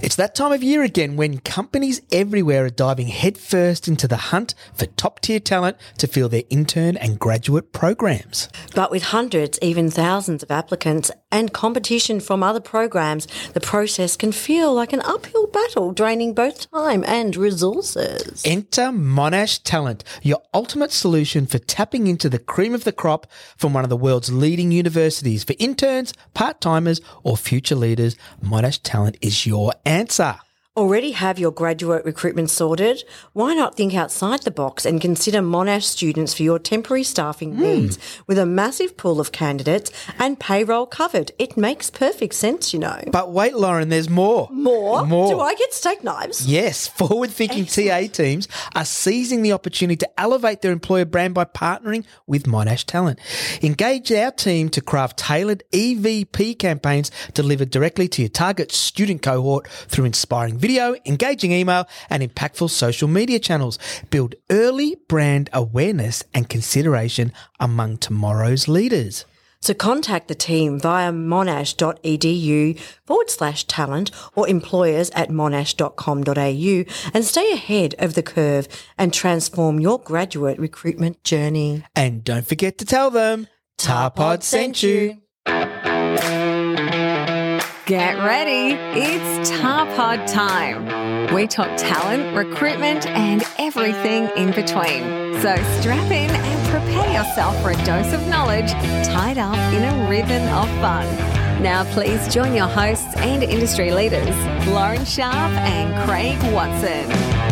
It's that time of year again when companies everywhere are diving headfirst into the hunt for top-tier talent to fill their intern and graduate programs. But with hundreds, even thousands of applicants and competition from other programs, the process can feel like an uphill battle, draining both time and resources. Enter Monash Talent, your ultimate solution for tapping into the cream of the crop from one of the world's leading universities. For interns, part-timers or future leaders, Monash Talent is your answer. Already have your graduate recruitment sorted? Why not think outside the box and consider Monash students for your temporary staffing needs with a massive pool of candidates and payroll covered? It makes perfect sense, you know. But wait, Lauren, there's more. More? Do I get steak knives? Yes, forward-thinking TA teams are seizing the opportunity to elevate their employer brand by partnering with Monash Talent. Engage our team to craft tailored EVP campaigns delivered directly to your target student cohort through inspiring video, engaging email, and impactful social media channels. Build early brand awareness and consideration among tomorrow's leaders. So contact the team via monash.edu/talent or employers at monash.com.au and stay ahead of the curve and transform your graduate recruitment journey. And don't forget to tell them Tarpod sent you. Get ready, it's Tarpod time. We talk talent, recruitment and everything in between. So strap in and prepare yourself for a dose of knowledge tied up in a ribbon of fun. Now please join your hosts and industry leaders, Lauren Sharp and Craig Watson.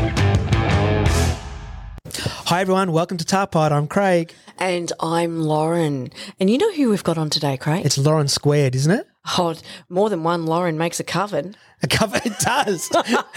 Hi everyone, welcome to Tarpod. I'm Craig. And I'm Lauren. And you know who we've got on today, Craig? It's Lauren squared, isn't it? Oh, more than one Lauren makes a coven. A cover, it does.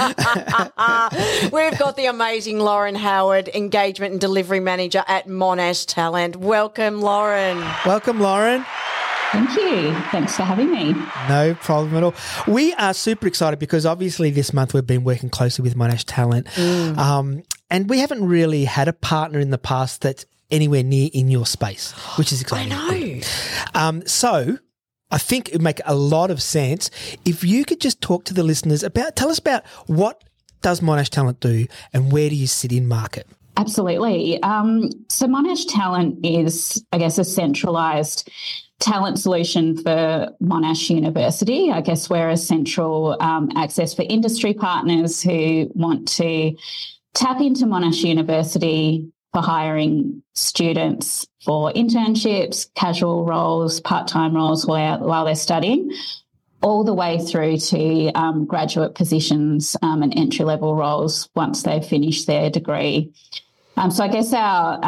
We've got the amazing Lauren Howard, Engagement and Delivery Manager at Monash Talent. Welcome, Lauren. Welcome, Lauren. Thank you. Thanks for having me. No problem at all. We are super excited because obviously this month we've been working closely with Monash Talent and we haven't really had a partner in the past that's anywhere near in your space, which is exciting. I know. So I think it would make a lot of sense if you could just talk to the listeners tell us about what does Monash Talent do and where do you sit in market? Absolutely. So Monash Talent is, I guess, a centralised talent solution for Monash University. I guess we're a central access for industry partners who want to tap into Monash University for hiring students for internships, casual roles, part-time roles while they're studying, all the way through to graduate positions and entry-level roles once they've finished their degree. So I guess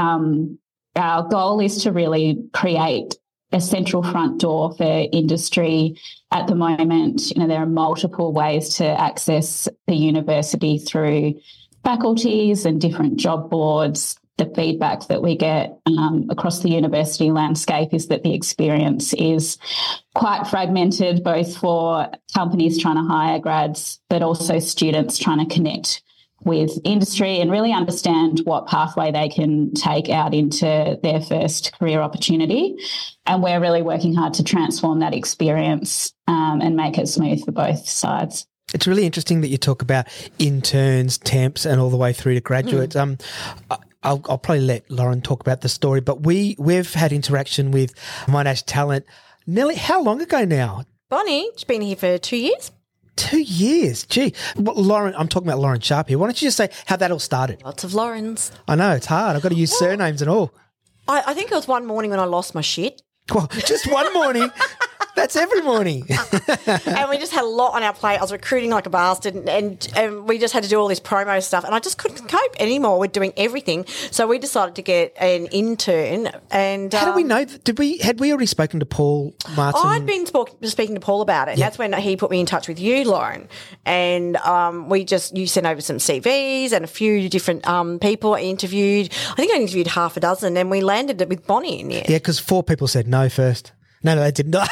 our goal is to really create a central front door for industry. At the moment, there are multiple ways to access the university through faculties and different job boards. The feedback that we get across the university landscape is that the experience is quite fragmented, both for companies trying to hire grads, but also students trying to connect with industry and really understand what pathway they can take out into their first career opportunity. And we're really working hard to transform that experience and make it smooth for both sides. It's really interesting that you talk about interns, temps, and all the way through to graduates. I'll probably let Lauren talk about the story, but we've had interaction with Monash Talent. Nelly, how long ago now? Bonnie, she's been here for 2 years. 2 years. Gee. Well, Lauren, I'm talking about Lauren Sharp here. Why don't you just say how that all started? Lots of Laurens. I know, it's hard. I've got to use surnames and all. I think it was one morning when I lost my shit. Well, just one morning. That's every morning. And we just had a lot on our plate. I was recruiting like a bastard and we just had to do all this promo stuff and I just couldn't cope anymore with doing everything. So we decided to get an intern and... How do we know? Had we already spoken to Paul Martin? I'd been speaking to Paul about it. And that's when he put me in touch with you, Lauren. And you sent over some CVs and a few different people I interviewed. I think I interviewed half a dozen and we landed it with Bonnie in the end. Yeah, because 4 people said no first. No, they did not.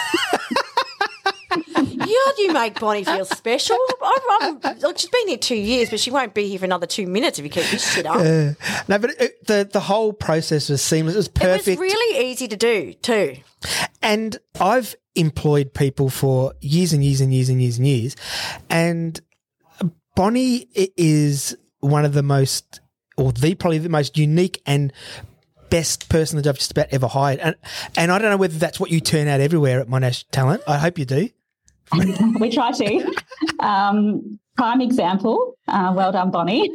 You make Bonnie feel special. Look, she's been here 2 years, but she won't be here for another 2 minutes if you keep this shit up. No, but the whole process was seamless. It was perfect. It was really easy to do too. And I've employed people for years and years and years and years and years, and Bonnie is one of the most, or probably the most unique and best person that I've just about ever hired. And I don't know whether that's what you turn out everywhere at Monash Talent. I hope you do. We try to. Prime example. Well done, Bonnie.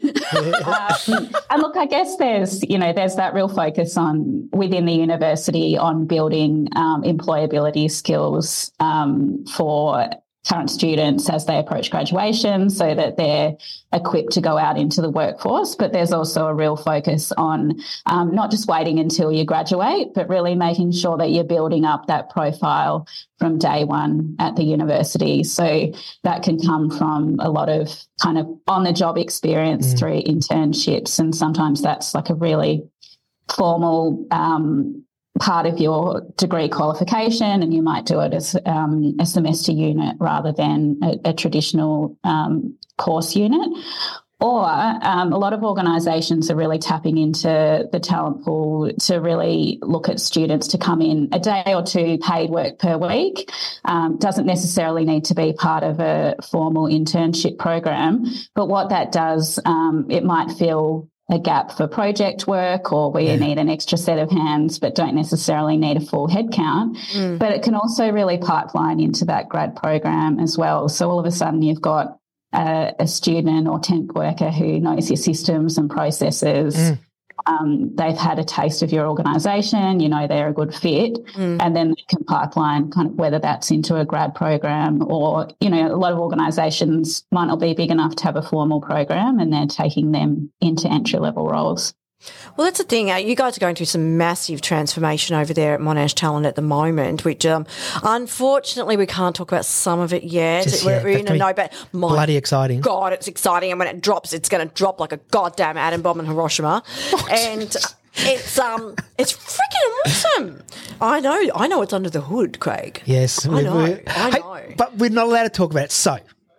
And look, I guess there's that real focus on within the university on building employability skills for current students as they approach graduation so that they're equipped to go out into the workforce. But there's also a real focus on not just waiting until you graduate, but really making sure that you're building up that profile from day one at the university. So that can come from a lot of kind of on-the-job experience through internships, and sometimes that's like a really formal part of your degree qualification, and you might do it as a semester unit rather than a traditional course unit. Or a lot of organisations are really tapping into the talent pool to really look at students to come in a day or two paid work per week. Doesn't necessarily need to be part of a formal internship program, but what that does, it might fill a gap for project work, or where you need an extra set of hands but don't necessarily need a full head count. But it can also really pipeline into that grad program as well. So all of a sudden you've got a student or temp worker who knows your systems and processes. They've had a taste of your organisation, they're a good fit, and then they can pipeline kind of whether that's into a grad program or, a lot of organisations might not be big enough to have a formal program and they're taking them into entry-level roles. Well, that's the thing. You guys are going through some massive transformation over there at Monash Talent at the moment, which unfortunately we can't talk about some of it yet. But bloody exciting. God, it's exciting. And when it drops, it's going to drop like a goddamn atom bomb in Hiroshima. And it's freaking awesome. I know it's under the hood, Craig. Yes. I know. Hey, but we're not allowed to talk about it. So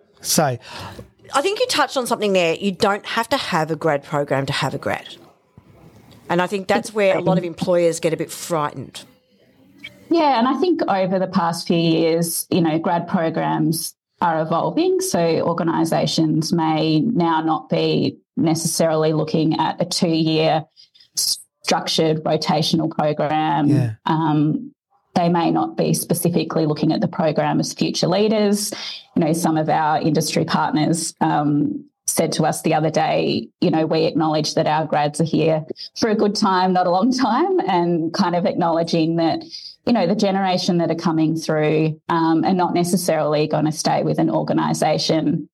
I think you touched on something there. You don't have to have a grad program to have a grad. And I think that's where a lot of employers get a bit frightened. Yeah, and I think over the past few years, grad programs are evolving. So organisations may now not be necessarily looking at a 2-year structured rotational program. Yeah. They may not be specifically looking at the program as future leaders. Some of our industry partners said to us the other day, we acknowledge that our grads are here for a good time, not a long time, and kind of acknowledging that, the generation that are coming through are not necessarily going to stay with an organisation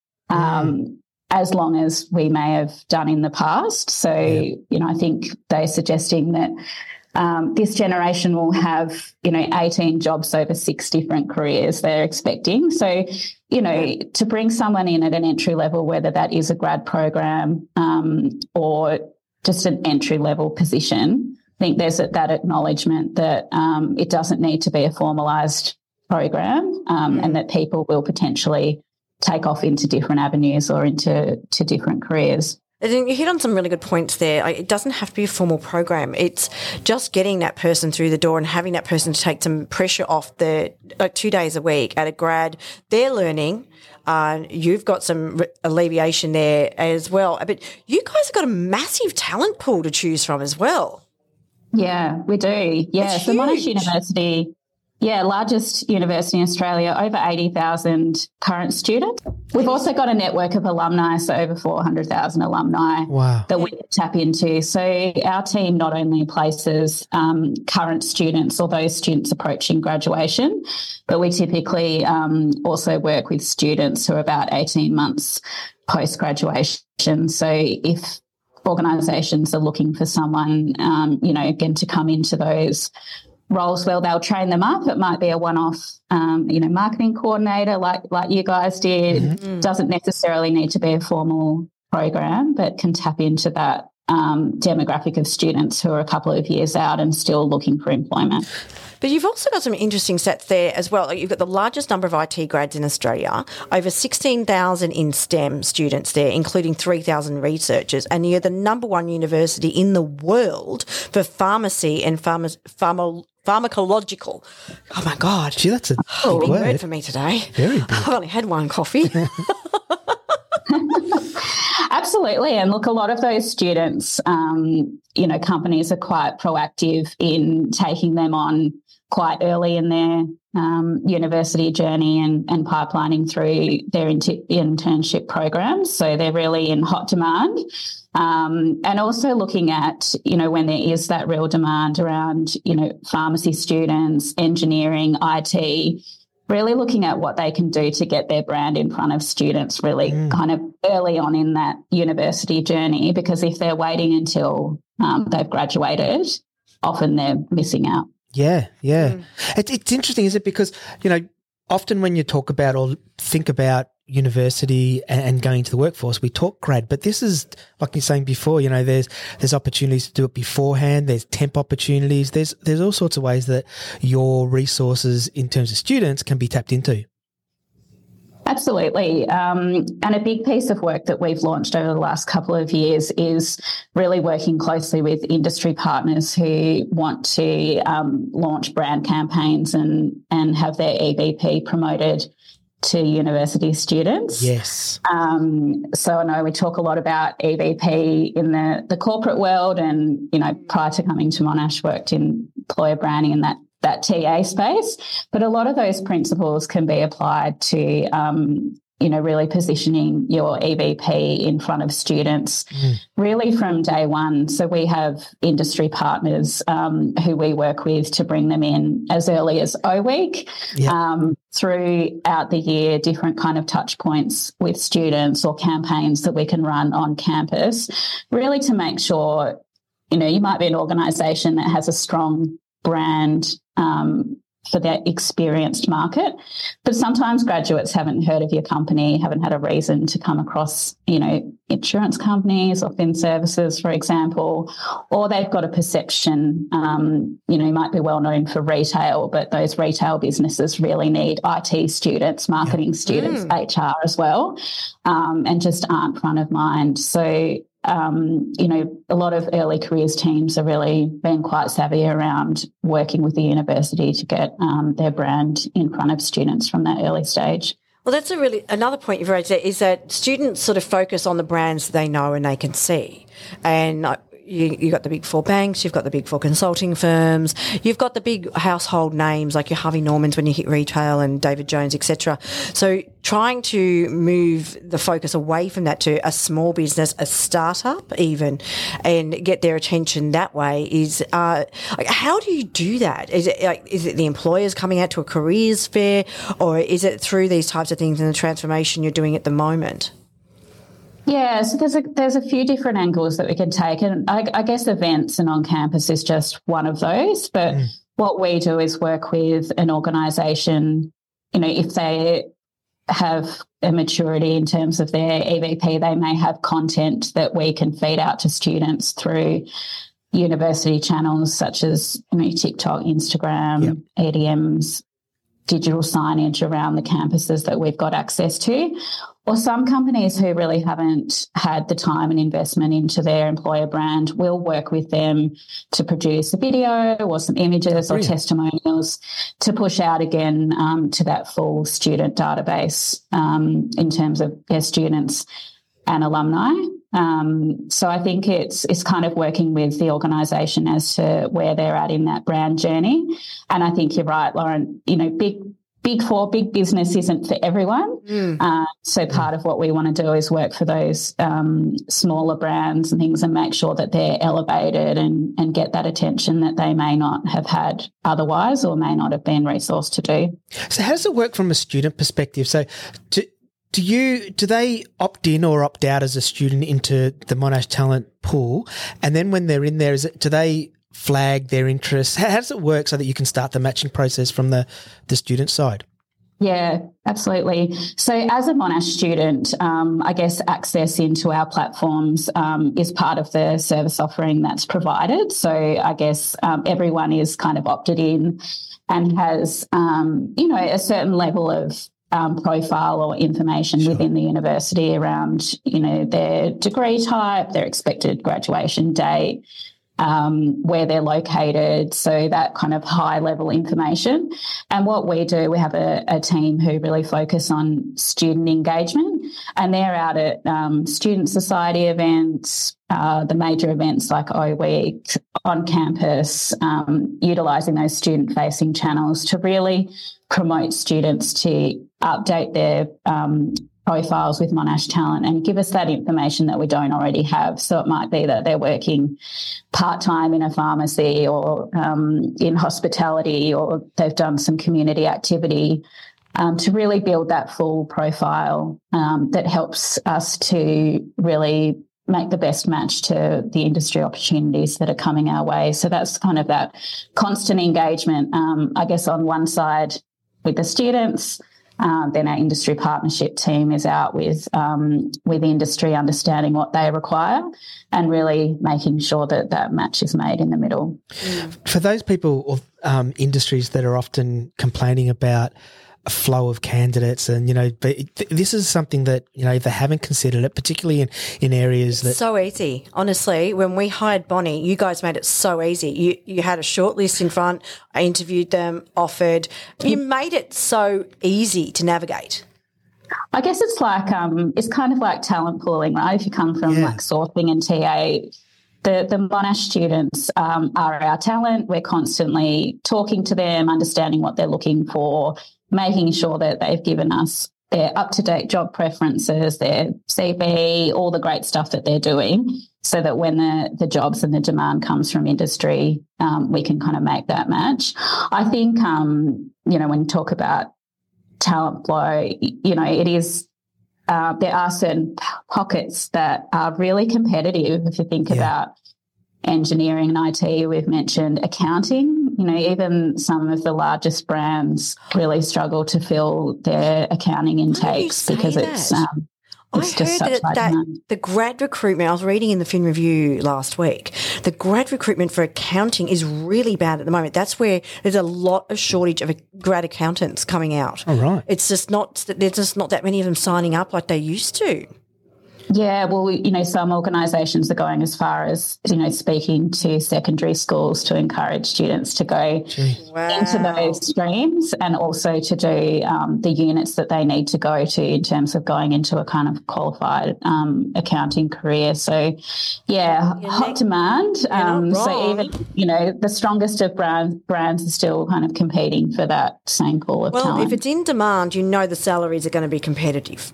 as long as we may have done in the past. So, I think they're suggesting that this generation will have, 18 jobs over 6 different careers they're expecting. So, to bring someone in at an entry level, whether that is a grad program or just an entry level position, I think there's that acknowledgement that it doesn't need to be a formalised program and that people will potentially take off into different avenues or into different careers. You hit on some really good points there. It doesn't have to be a formal program. It's just getting that person through the door and having that person to take some pressure off the 2 days a week at a grad. They're learning. You've got some alleviation there as well. But you guys have got a massive talent pool to choose from as well. Yeah, we do. Yeah, so Monash University, largest university in Australia, over 80,000 current students. We've also got a network of alumni, so over 400,000 alumni that we tap into. So our team not only places current students or those students approaching graduation, but we typically also work with students who are about 18 months post-graduation. So if organisations are looking for someone, again, to come into those roles, well, they'll train them up. It might be a one-off, marketing coordinator like you guys did. Mm-hmm. Doesn't necessarily need to be a formal program, but can tap into that demographic of students who are a couple of years out and still looking for employment. But you've also got some interesting stats there as well. You've got the largest number of IT grads in Australia, over 16,000 in STEM students there, including 3,000 researchers, and you're the number one university in the world for pharmacy and pharmacological. Oh, my God. Gee, that's a big word for me today. Very big. I've only had one coffee. Absolutely. And look, a lot of those students, companies are quite proactive in taking them on quite early in their university journey and pipelining through their internship programs. So they're really in hot demand. And also looking at, when there is that real demand around, pharmacy students, engineering, IT, really looking at what they can do to get their brand in front of students really kind of early on in that university journey, because if they're waiting until they've graduated, often they're missing out. Yeah. It's interesting, isn't it? Because, often when you talk about or think about university and going to the workforce, we talk grad, but this is, like you're saying before, there's opportunities to do it beforehand. There's temp opportunities. There's all sorts of ways that your resources in terms of students can be tapped into. Absolutely. And a big piece of work that we've launched over the last couple of years is really working closely with industry partners who want to launch brand campaigns and have their EVP promoted to university students. Yes. So I know we talk a lot about EVP in the corporate world, and, prior to coming to Monash, worked in employer branding and that TA space. But a lot of those principles can be applied to, really positioning your EVP in front of students really from day one. So we have industry partners who we work with to bring them in as early as O Week, throughout the year, different kind of touch points with students or campaigns that we can run on campus, really to make sure, you might be an organisation that has a strong brand for that experienced market, but sometimes graduates haven't heard of your company, haven't had a reason to come across, insurance companies or fin services, for example, or they've got a perception, might be well known for retail, but those retail businesses really need IT students, marketing students, HR as well, and just aren't front of mind. So a lot of early careers teams are really being quite savvy around working with the university to get their brand in front of students from that early stage. Well, that's another point you've raised there, is that students sort of focus on the brands they know and they can see. And you've got the big four banks, you've got the big four consulting firms, you've got the big household names like your Harvey Normans when you hit retail and David Jones, etc. So trying to move the focus away from that to a small business, a startup even, and get their attention that way is, how do you do that? Is it the employers coming out to a careers fair, or is it through these types of things and the transformation you're doing at the moment? Yeah, so there's a few different angles that we can take, and I guess events and on campus is just one of those. But what we do is work with an organisation, if they have a maturity in terms of their EVP, they may have content that we can feed out to students through university channels such as TikTok, Instagram, EDMs, digital signage around the campuses that we've got access to. Or some companies who really haven't had the time and investment into their employer brand, we'll work with them to produce a video or some images or testimonials to push out again to that full student database in terms of their students and alumni. So I think it's kind of working with the organisation as to where they're at in that brand journey. And I think you're right, Lauren, Big Four, big business isn't for everyone. So part of what we want to do is work for those smaller brands and things and make sure that they're elevated and get that attention that they may not have had otherwise or may not have been resourced to do. So how does it work from a student perspective? So do they opt in or opt out as a student into the Monash Talent pool? And then when they're in there, do they flag their interests? How does it work so that you can start the matching process from the student side? Yeah, absolutely. So as a Monash student, I guess access into our platforms is part of the service offering that's provided. So I guess everyone is kind of opted in and has, a certain level of profile or information within the university around, their degree type, their expected graduation date, where they're located, so that kind of high-level information. And what we do, we have a team who really focus on student engagement, and they're out at student society events, the major events like O Week, on campus, utilising those student-facing channels to really promote students to update their profiles with Monash Talent and give us that information that we don't already have. So it might be that they're working part-time in a pharmacy or in hospitality, or they've done some community activity, to really build that full profile that helps us to really make the best match to the industry opportunities that are coming our way. So that's kind of that constant engagement, I guess, on one side with the students. Then our industry partnership team is out with industry, understanding what they require and really making sure that that match is made in the middle. For those people or industries that are often complaining about a flow of candidates, and but this is something that if they haven't considered it, particularly in areas that so easy. Honestly, when we hired Bonnie, you guys made it so easy. You had a short list in front. I interviewed them, offered. You made it so easy to navigate. I guess it's like it's kind of like talent pooling, right? If you come from like sourcing and TA. The Monash students are our talent. We're constantly talking to them, understanding what they're looking for, making sure that they've given us their up-to-date job preferences, their CV, all the great stuff that they're doing, so that when the jobs and the demand comes from industry, we can kind of make that match. I think, when you talk about talent flow, it is there are certain pockets that are really competitive. If you think about engineering and IT, we've mentioned accounting. Even some of the largest brands really struggle to fill their accounting intakes because it's just such high demand. The grad recruitment, I was reading in the Fin Review last week, the grad recruitment for accounting is really bad at the moment. That's where there's a lot of shortage of grad accountants coming out. Oh, right. It's just not, there's just not that many of them signing up like they used to. Yeah, well, some organisations are going as far as, speaking to secondary schools to encourage students to go into those streams, and also to do the units that they need to go to in terms of going into a kind of qualified accounting career. So, hot demand. So even, the strongest of brands are still kind of competing for that same pool of talent. Well, if it's in demand, the salaries are going to be competitive.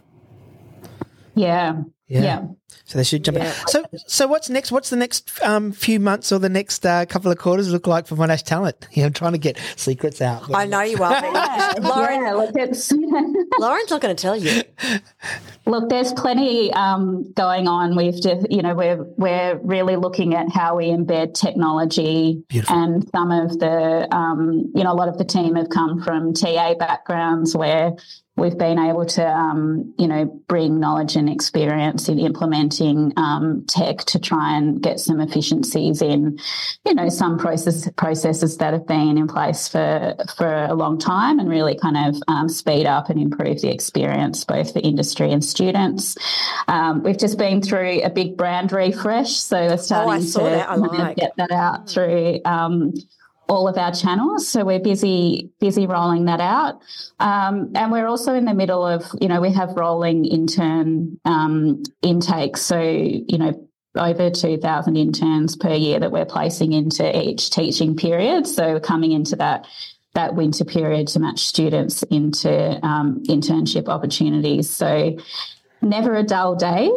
Yeah. So they should jump in. So what's next? What's the next few months or the next couple of quarters look like for Monash Talent? I'm trying to get secrets out. I know you are. Lauren's not going to tell you. Look, there's plenty going on. We've just, we're really looking at how we embed technology. Beautiful. And some of the, a lot of the team have come from TA backgrounds where we've been able to, bring knowledge and experience in implementing tech to try and get some efficiencies in, some processes that have been in place for a long time, and really kind of speed up and improve the experience both for industry and students. We've just been through a big brand refresh, so we're starting to get that out through all of our channels. So we're busy rolling that out. And we're also in the middle of, we have rolling intern intakes. So, over 2,000 interns per year that we're placing into each teaching period. So we're coming into that winter period to match students into internship opportunities. So never a dull day.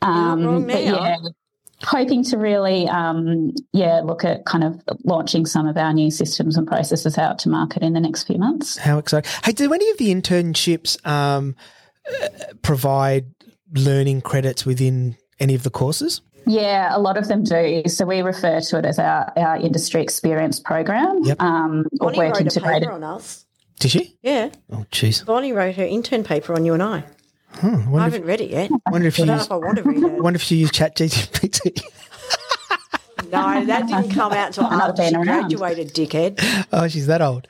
Hoping to really, look at kind of launching some of our new systems and processes out to market in the next few months. How exciting. Hey, do any of the internships provide learning credits within any of the courses? Yeah, a lot of them do. So we refer to it as our industry experience program. Yep. Bonnie wrote a paper on us. Did she? Yeah. Oh, jeez. Bonnie wrote her intern paper on you and I. I haven't read it yet. I wonder if I want to read it. wonder if you use ChatGPT. No, that didn't come out until Not after been she around. graduated, dickhead. Oh, she's that old.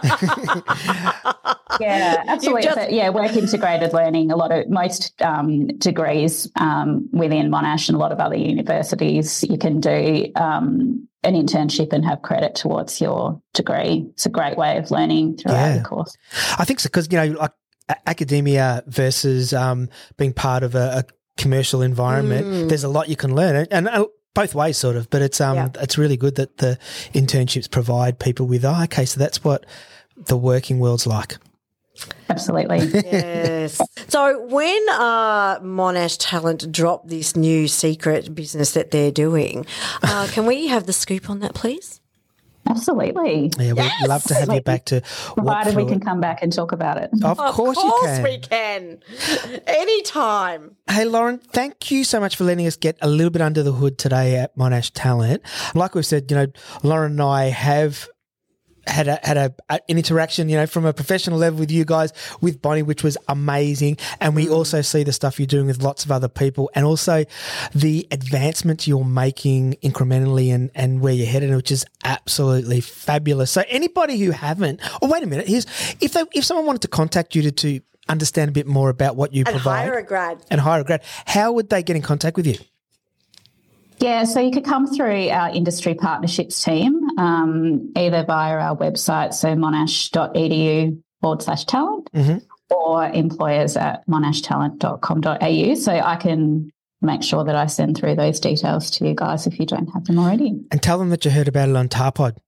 Yeah, absolutely. just- But yeah, work integrated learning. Most degrees within Monash and a lot of other universities, you can do an internship and have credit towards your degree. It's a great way of learning throughout the course. I think so because, like academia versus being part of a commercial environment, there's a lot you can learn. And both ways sort of, but it's really good that the internships provide people with, okay, so that's what the working world's like. Absolutely. Yes. So when Monash Talent dropped this new secret business that they're doing, can we have the scoop on that, please? Absolutely. Yeah, we'd love to have you back to Provided we can come back and talk about it. Of course you can. we can. Anytime. Hey, Lauren, thank you so much for letting us get a little bit under the hood today at Monash Talent. Like we've said, Lauren and I have had an interaction, from a professional level with you guys, with Bonnie, which was amazing. And we also see the stuff you're doing with lots of other people and also the advancements you're making incrementally and where you're headed, which is absolutely fabulous. So anybody who haven't, wait a minute, if someone wanted to contact you to understand a bit more about what you provide And hire a grad, how would they get in contact with you? Yeah, so you could come through our industry partnerships team, either via our website, so monash.edu/talent, or employers at monashtalent.com.au. So I can make sure that I send through those details to you guys if you don't have them already. And tell them that you heard about it on Tarpod.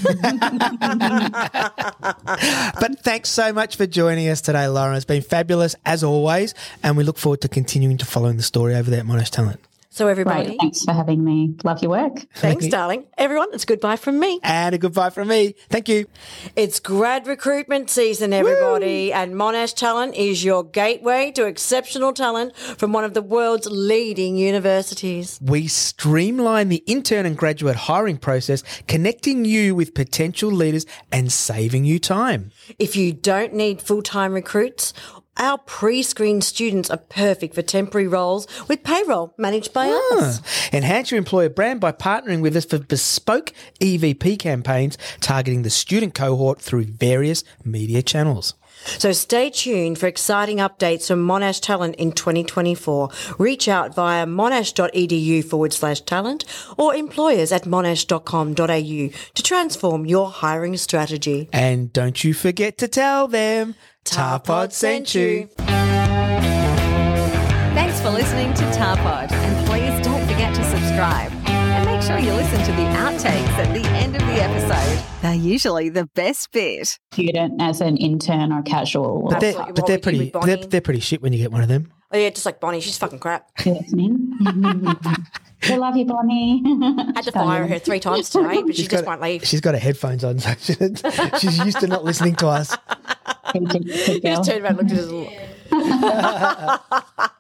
But thanks so much for joining us today, Lauren. It's been fabulous as always, and we look forward to continuing to following the story over there at Monash Talent. So everybody. Great. Thanks for having me. Love your work. Thanks, darling. Everyone, it's goodbye from me. And a goodbye from me. Thank you. It's grad recruitment season, everybody, and Monash Talent is your gateway to exceptional talent from one of the world's leading universities. We streamline the intern and graduate hiring process, connecting you with potential leaders and saving you time. If you don't need full-time recruits, our pre-screened students are perfect for temporary roles with payroll managed by us. Enhance your employer brand by partnering with us for bespoke EVP campaigns targeting the student cohort through various media channels. So stay tuned for exciting updates from Monash Talent in 2024. Reach out via monash.edu/talent or employers at monash.com.au to transform your hiring strategy. And don't you forget to tell them Tarpod sent you. Thanks for listening to Tarpod, and please don't forget to subscribe. And make sure you listen to the outtakes at the end of the episode. They're usually the best bit. Student as an intern or casual. But Absolutely. they're What we did pretty. with Bonnie. They're pretty shit when you get one of them. Oh, yeah, just like Bonnie. She's fucking crap. Listening. We love you, Bonnie. Had to fire her 3 times today, but she just won't leave. She's got her headphones on, so she's used to not listening to us. Good He girl. just turned around and looked at us.